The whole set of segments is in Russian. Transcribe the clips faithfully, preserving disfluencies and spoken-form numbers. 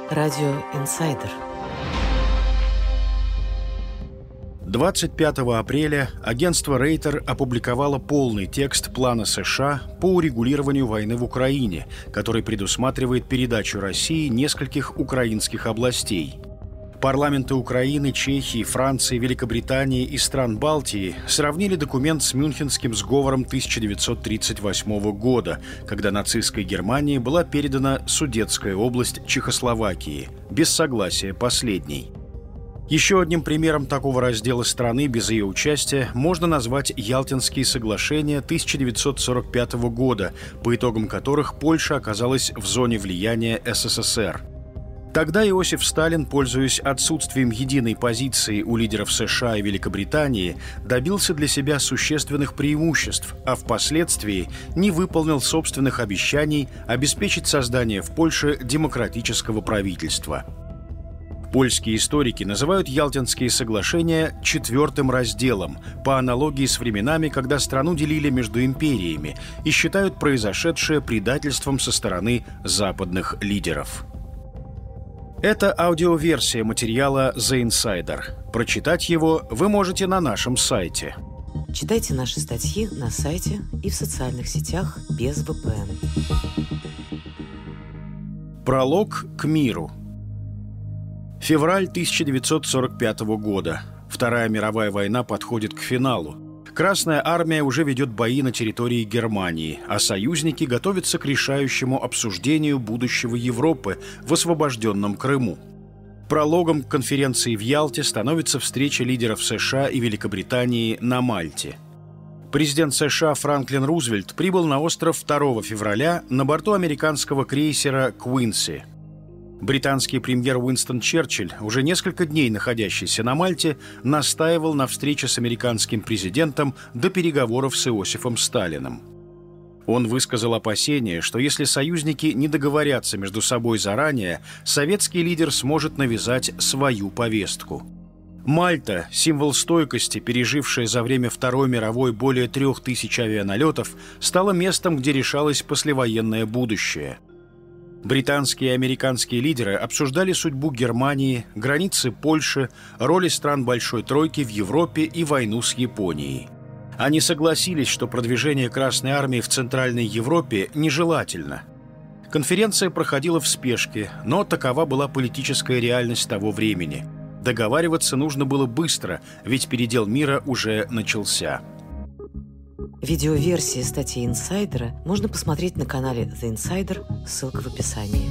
Радио «Инсайдер». двадцать пятого апреля агентство Рейтер опубликовало полный текст плана США по урегулированию войны в Украине, который предусматривает передачу России нескольких украинских областей. Парламенты Украины, Чехии, Франции, Великобритании и стран Балтии сравнили документ с Мюнхенским сговором тысяча девятьсот тридцать восьмого года, когда нацистской Германии была передана Судетская область Чехословакии, без согласия последней. Еще одним примером такого раздела страны без ее участия можно назвать Ялтинские соглашения тысяча девятьсот сорок пятого года, по итогам которых Польша оказалась в зоне влияния СССР. Тогда Иосиф Сталин, пользуясь отсутствием единой позиции у лидеров США и Великобритании, добился для себя существенных преимуществ, а впоследствии не выполнил собственных обещаний обеспечить создание в Польше демократического правительства. Польские историки называют Ялтинские соглашения четвертым разделом, по аналогии с временами, когда страну делили между империями, и считают произошедшее предательством со стороны западных лидеров. Это аудиоверсия материала The Insider. Прочитать его вы можете на нашем сайте. Читайте наши статьи на сайте и в социальных сетях без вэ пэ эн. Пролог к миру. Февраль тысяча девятьсот сорок пятого года. Вторая мировая война подходит к финалу. Красная армия уже ведет бои на территории Германии, а союзники готовятся к решающему обсуждению будущего Европы в освобожденном Крыму. Прологом к конференции в Ялте становится встреча лидеров США и Великобритании на Мальте. Президент США Франклин Рузвельт прибыл на остров второго февраля на борту американского крейсера «Куинси». Британский премьер Уинстон Черчилль, уже несколько дней находящийся на Мальте, настаивал на встрече с американским президентом до переговоров с Иосифом Сталиным. Он высказал опасение, что если союзники не договорятся между собой заранее, советский лидер сможет навязать свою повестку. Мальта, символ стойкости, пережившая за время Второй мировой более трех тысяч авианалетов, стала местом, где решалось послевоенное будущее. Британские и американские лидеры обсуждали судьбу Германии, границы Польши, роли стран Большой Тройки в Европе и войну с Японией. Они согласились, что продвижение Красной Армии в Центральной Европе нежелательно. Конференция проходила в спешке, но такова была политическая реальность того времени. Договариваться нужно было быстро, ведь передел мира уже начался. Видеоверсии статьи «Инсайдера» можно посмотреть на канале The Insider, ссылка в описании.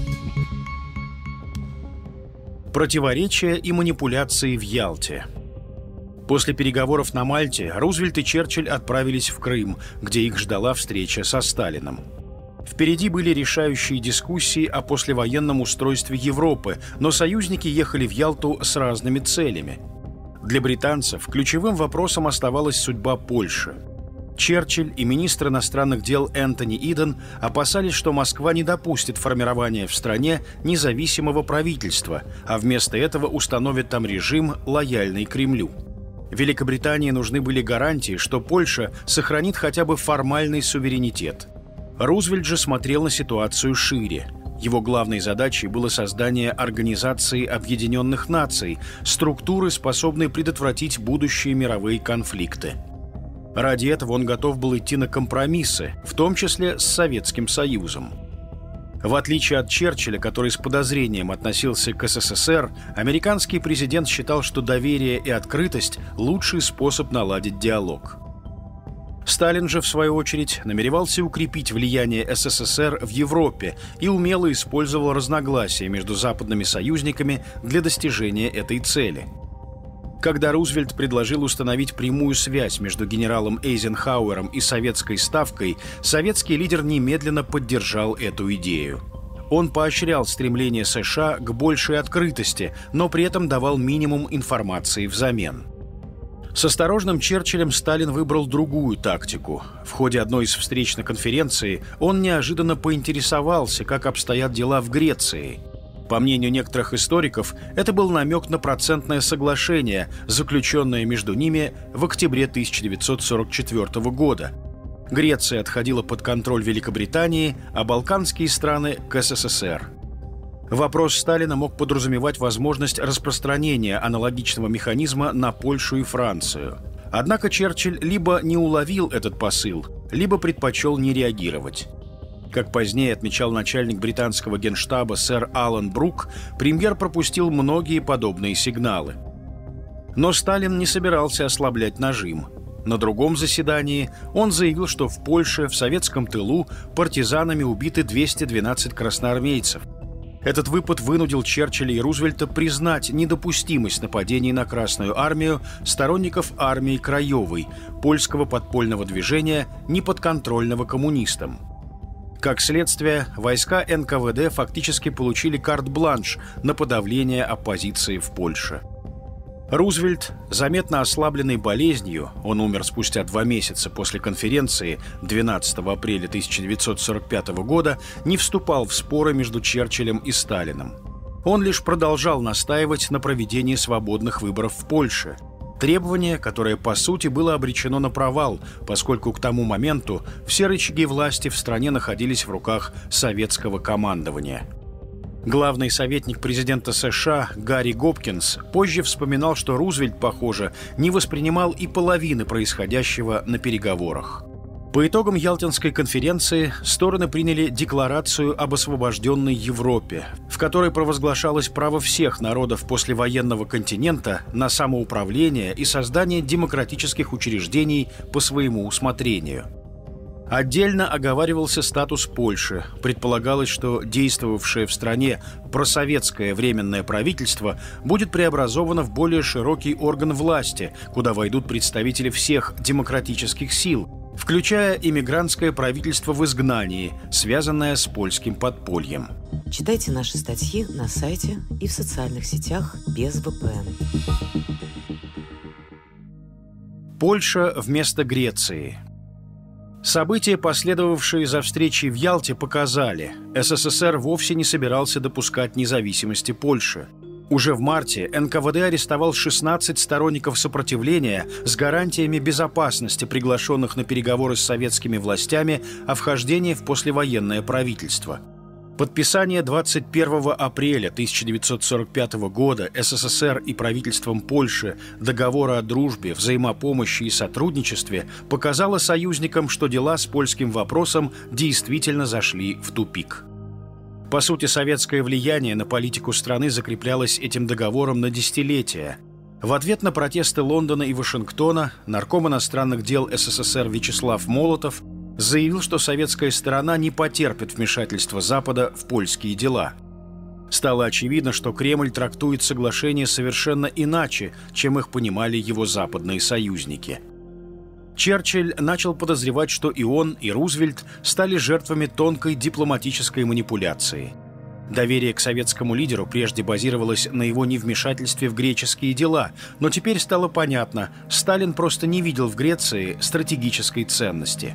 Противоречия и манипуляции в Ялте. После переговоров на Мальте Рузвельт и Черчилль отправились в Крым, где их ждала встреча со Сталиным. Впереди были решающие дискуссии о послевоенном устройстве Европы, но союзники ехали в Ялту с разными целями. Для британцев ключевым вопросом оставалась судьба Польши. Черчилль и министр иностранных дел Энтони Иден опасались, что Москва не допустит формирования в стране независимого правительства, а вместо этого установит там режим, лояльный Кремлю. Великобритании нужны были гарантии, что Польша сохранит хотя бы формальный суверенитет. Рузвельт же смотрел на ситуацию шире. Его главной задачей было создание Организации Объединенных Наций, структуры, способной предотвратить будущие мировые конфликты. Ради этого он готов был идти на компромиссы, в том числе с Советским Союзом. В отличие от Черчилля, который с подозрением относился к СССР, американский президент считал, что доверие и открытость – лучший способ наладить диалог. Сталин же, в свою очередь, намеревался укрепить влияние СССР в Европе и умело использовал разногласия между западными союзниками для достижения этой цели. Когда Рузвельт предложил установить прямую связь между генералом Эйзенхауэром и советской ставкой, советский лидер немедленно поддержал эту идею. Он поощрял стремление США к большей открытости, но при этом давал минимум информации взамен. С осторожным Черчиллем Сталин выбрал другую тактику. В ходе одной из встреч на конференции он неожиданно поинтересовался, как обстоят дела в Греции. По мнению некоторых историков, это был намек на процентное соглашение, заключенное между ними в октябре тысяча девятьсот сорок четвёртого года. Греция отходила под контроль Великобритании, а балканские страны – к СССР. Вопрос Сталина мог подразумевать возможность распространения аналогичного механизма на Польшу и Францию. Однако Черчилль либо не уловил этот посыл, либо предпочел не реагировать. Как позднее отмечал начальник британского генштаба сэр Алан Брук, премьер пропустил многие подобные сигналы. Но Сталин не собирался ослаблять нажим. На другом заседании он заявил, что в Польше, в советском тылу, партизанами убиты двести двенадцать красноармейцев. Этот выпад вынудил Черчилля и Рузвельта признать недопустимость нападений на Красную армию сторонников армии Краевой, польского подпольного движения, неподконтрольного коммунистам. Как следствие, войска эн ка вэ дэ фактически получили карт-бланш на подавление оппозиции в Польше. Рузвельт, заметно ослабленный болезнью, он умер спустя два месяца после конференции двенадцатого апреля тысяча девятьсот сорок пятого года, не вступал в споры между Черчиллем и Сталиным. Он лишь продолжал настаивать на проведении свободных выборов в Польше. Требование, которое по сути было обречено на провал, поскольку к тому моменту все рычаги власти в стране находились в руках советского командования. Главный советник президента США Гарри Гопкинс позже вспоминал, что Рузвельт, похоже, не воспринимал и половины происходящего на переговорах. По итогам Ялтинской конференции стороны приняли Декларацию об освобожденной Европе, в которой провозглашалось право всех народов послевоенного континента на самоуправление и создание демократических учреждений по своему усмотрению. Отдельно оговаривался статус Польши. Предполагалось, что действовавшее в стране просоветское временное правительство будет преобразовано в более широкий орган власти, куда войдут представители всех демократических сил, включая иммигрантское правительство в изгнании, связанное с польским подпольем. Читайте наши статьи на сайте и в социальных сетях без вэ пэ эн. Польша вместо Греции. События, последовавшие за встречей в Ялте, показали, эс эс эс эр вовсе не собирался допускать независимости Польши. Уже в марте эн ка вэ дэ арестовал шестнадцать сторонников сопротивления с гарантиями безопасности, приглашенных на переговоры с советскими властями о вхождении в послевоенное правительство. Подписание двадцать первого апреля тысяча девятьсот сорок пятого года эс эс эс эр и правительством Польши договора о дружбе, взаимопомощи и сотрудничестве показало союзникам, что дела с польским вопросом действительно зашли в тупик. По сути, советское влияние на политику страны закреплялось этим договором на десятилетия. В ответ на протесты Лондона и Вашингтона нарком иностранных дел эс эс эс эр Вячеслав Молотов заявил, что советская сторона не потерпит вмешательства Запада в польские дела. Стало очевидно, что Кремль трактует соглашение совершенно иначе, чем их понимали его западные союзники. Черчилль начал подозревать, что и он, и Рузвельт стали жертвами тонкой дипломатической манипуляции. Доверие к советскому лидеру прежде базировалось на его невмешательстве в греческие дела, но теперь стало понятно, Сталин просто не видел в Греции стратегической ценности.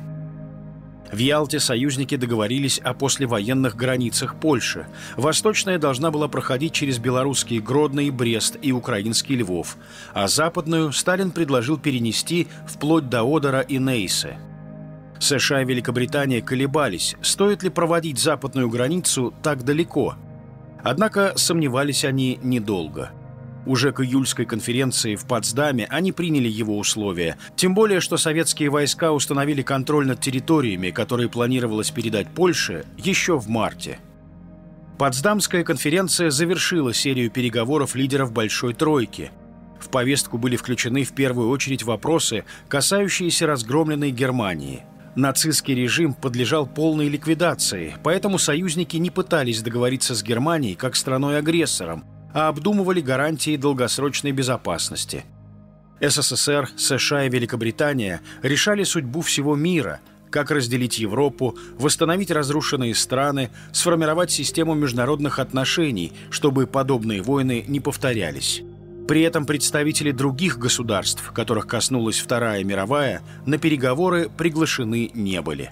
В Ялте союзники договорились о послевоенных границах Польши. Восточная должна была проходить через белорусские Гродно и Брест и украинский Львов, а западную Сталин предложил перенести вплоть до Одера и Нейсе. США и Великобритания колебались, стоит ли проводить западную границу так далеко. Однако сомневались они недолго. Уже к июльской конференции в Потсдаме они приняли его условия, тем более, что советские войска установили контроль над территориями, которые планировалось передать Польше, еще в марте. Потсдамская конференция завершила серию переговоров лидеров Большой Тройки. В повестку были включены в первую очередь вопросы, касающиеся разгромленной Германии. Нацистский режим подлежал полной ликвидации, поэтому союзники не пытались договориться с Германией как страной-агрессором, а обдумывали гарантии долгосрочной безопасности. эс эс эс эр, США и Великобритания решали судьбу всего мира, как разделить Европу, восстановить разрушенные страны, сформировать систему международных отношений, чтобы подобные войны не повторялись. При этом представители других государств, которых коснулась Вторая мировая, на переговоры приглашены не были.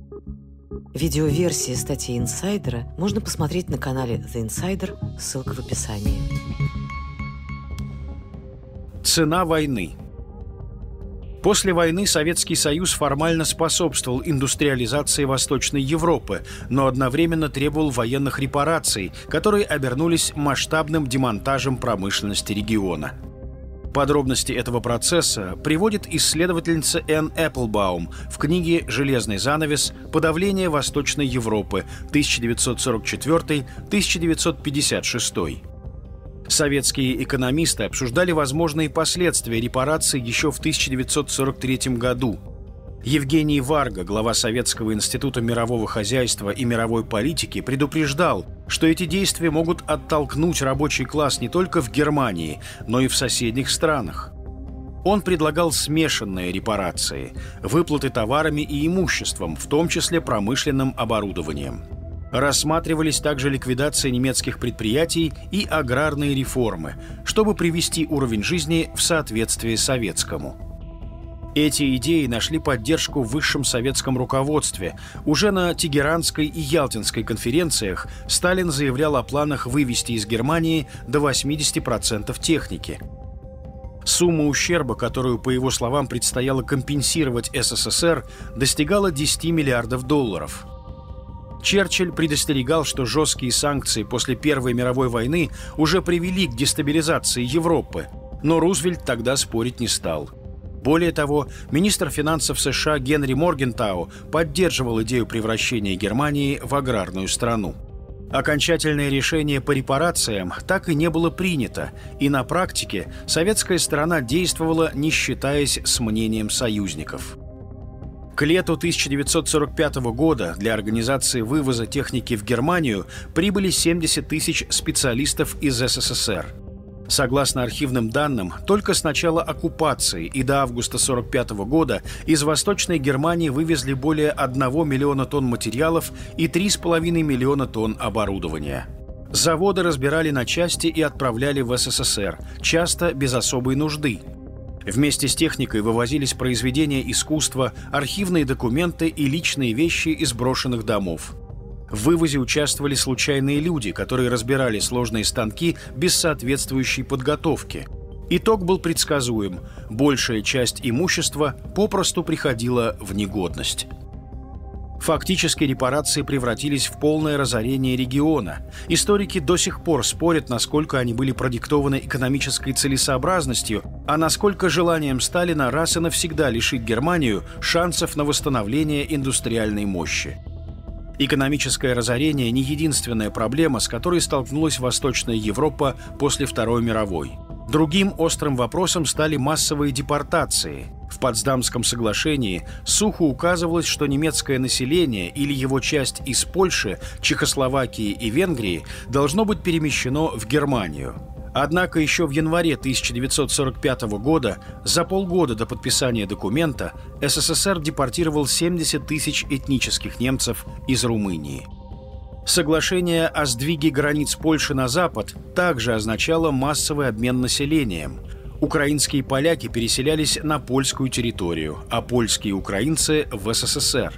Видеоверсии статьи «Инсайдера» можно посмотреть на канале The Insider, ссылка в описании. Цена войны. После войны Советский Союз формально способствовал индустриализации Восточной Европы, но одновременно требовал военных репараций, которые обернулись масштабным демонтажем промышленности региона. Подробности этого процесса приводит исследовательница Энн Эпплбаум в книге «Железный занавес. Подавление Восточной Европы. тысяча девятьсот сорок четвёртый — тысяча девятьсот пятьдесят шестой». Советские экономисты обсуждали возможные последствия репараций еще в тысяча девятьсот сорок третьем году. Евгений Варга, глава Советского института мирового хозяйства и мировой политики, предупреждал, что эти действия могут оттолкнуть рабочий класс не только в Германии, но и в соседних странах. Он предлагал смешанные репарации – выплаты товарами и имуществом, в том числе промышленным оборудованием. Рассматривались также ликвидация немецких предприятий и аграрные реформы, чтобы привести уровень жизни в соответствие советскому. Эти идеи нашли поддержку в высшем советском руководстве. Уже на Тегеранской и Ялтинской конференциях Сталин заявлял о планах вывести из Германии до восьмидесяти процентов техники. Сумма ущерба, которую, по его словам, предстояло компенсировать СССР, достигала десяти миллиардов долларов. Черчилль предостерегал, что жесткие санкции после Первой мировой войны уже привели к дестабилизации Европы, но Рузвельт тогда спорить не стал. Более того, министр финансов США Генри Моргентау поддерживал идею превращения Германии в аграрную страну. Окончательное решение по репарациям так и не было принято, и на практике советская сторона действовала, не считаясь с мнением союзников. К лету тысяча девятьсот сорок пятого года для организации вывоза техники в Германию прибыли семьдесят тысяч специалистов из СССР. Согласно архивным данным, только с начала оккупации и до августа сорок пятого года из Восточной Германии вывезли более одного миллиона тонн материалов и три с половиной миллиона тонн оборудования. Заводы разбирали на части и отправляли в СССР, часто без особой нужды. Вместе с техникой вывозились произведения искусства, архивные документы и личные вещи из брошенных домов. В вывозе участвовали случайные люди, которые разбирали сложные станки без соответствующей подготовки. Итог был предсказуем – большая часть имущества попросту приходила в негодность. Фактически репарации превратились в полное разорение региона. Историки до сих пор спорят, насколько они были продиктованы экономической целесообразностью, а насколько желанием Сталина раз и навсегда лишить Германию шансов на восстановление индустриальной мощи. Экономическое разорение – не единственная проблема, с которой столкнулась Восточная Европа после Второй мировой. Другим острым вопросом стали массовые депортации. В Потсдамском соглашении сухо указывалось, что немецкое население или его часть из Польши, Чехословакии и Венгрии должно быть перемещено в Германию. Однако еще в январе тысяча девятьсот сорок пятого года, за полгода до подписания документа, СССР депортировал семьдесят тысяч этнических немцев из Румынии. Соглашение о сдвиге границ Польши на запад также означало массовый обмен населением. Украинские поляки переселялись на польскую территорию, а польские украинцы – в СССР.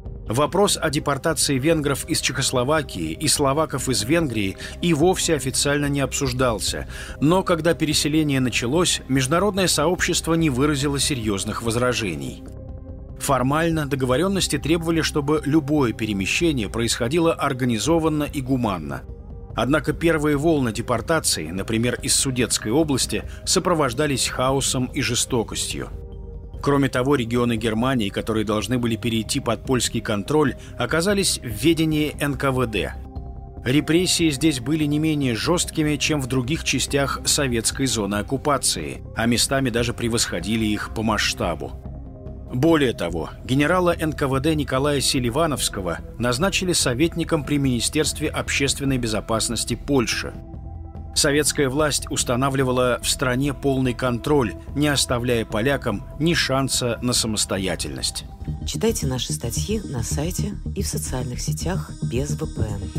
Вопрос о депортации венгров из Чехословакии и словаков из Венгрии и вовсе официально не обсуждался, но когда переселение началось, международное сообщество не выразило серьезных возражений. Формально договоренности требовали, чтобы любое перемещение происходило организованно и гуманно. Однако первые волны депортации, например, из Судетской области, сопровождались хаосом и жестокостью. Кроме того, регионы Германии, которые должны были перейти под польский контроль, оказались в ведении эн ка вэ дэ. Репрессии здесь были не менее жесткими, чем в других частях советской зоны оккупации, а местами даже превосходили их по масштабу. Более того, генерала эн ка вэ дэ Николая Селивановского назначили советником при Министерстве общественной безопасности Польши. Советская власть устанавливала в стране полный контроль, не оставляя полякам ни шанса на самостоятельность. Читайте наши статьи на сайте и в социальных сетях без вэ пэ эн.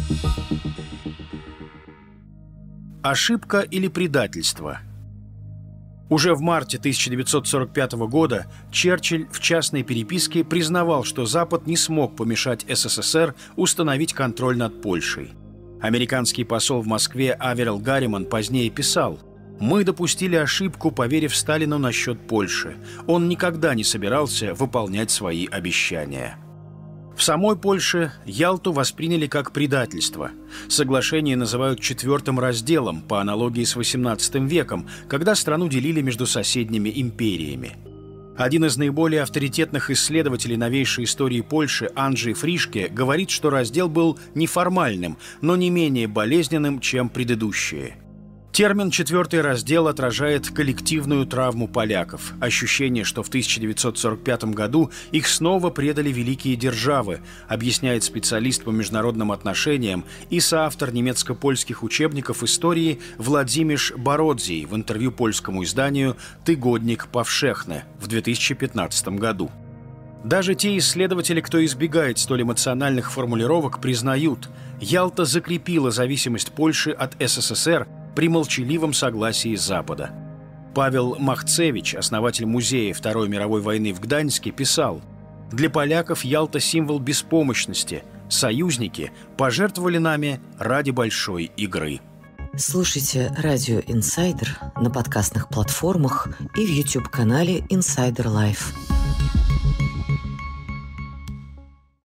Ошибка или предательство? Уже в марте тысяча девятьсот сорок пятого года Черчилль в частной переписке признавал, что Запад не смог помешать эс эс эс эр установить контроль над Польшей. Американский посол в Москве Аверил Гарриман позднее писал: Мы допустили ошибку, поверив Сталину насчет Польши. Он никогда не собирался выполнять свои обещания. В самой Польше Ялту восприняли как предательство. Соглашение называют четвертым разделом, по аналогии с восемнадцатым веком, когда страну делили между соседними империями. Один из наиболее авторитетных исследователей новейшей истории Польши, Анджей Фришке, говорит, что раздел был неформальным, но не менее болезненным, чем предыдущие. Термин «четвертый раздел» отражает коллективную травму поляков, ощущение, что в тысяча девятьсот сорок пятом году их снова предали великие державы, объясняет специалист по международным отношениям и соавтор немецко-польских учебников истории Владимиш Бородзий в интервью польскому изданию «Тыгодник Павшехне» в две тысячи пятнадцатом году. Даже те исследователи, кто избегает столь эмоциональных формулировок, признают, Ялта закрепила зависимость Польши от СССР при молчаливом согласии Запада. Павел Махцевич, основатель музея Второй мировой войны в Гданьске, писал: «Для поляков Ялта – символ беспомощности. Союзники пожертвовали нами ради большой игры». Слушайте «Радио Инсайдер» на подкастных платформах и в YouTube-канале Insider Life.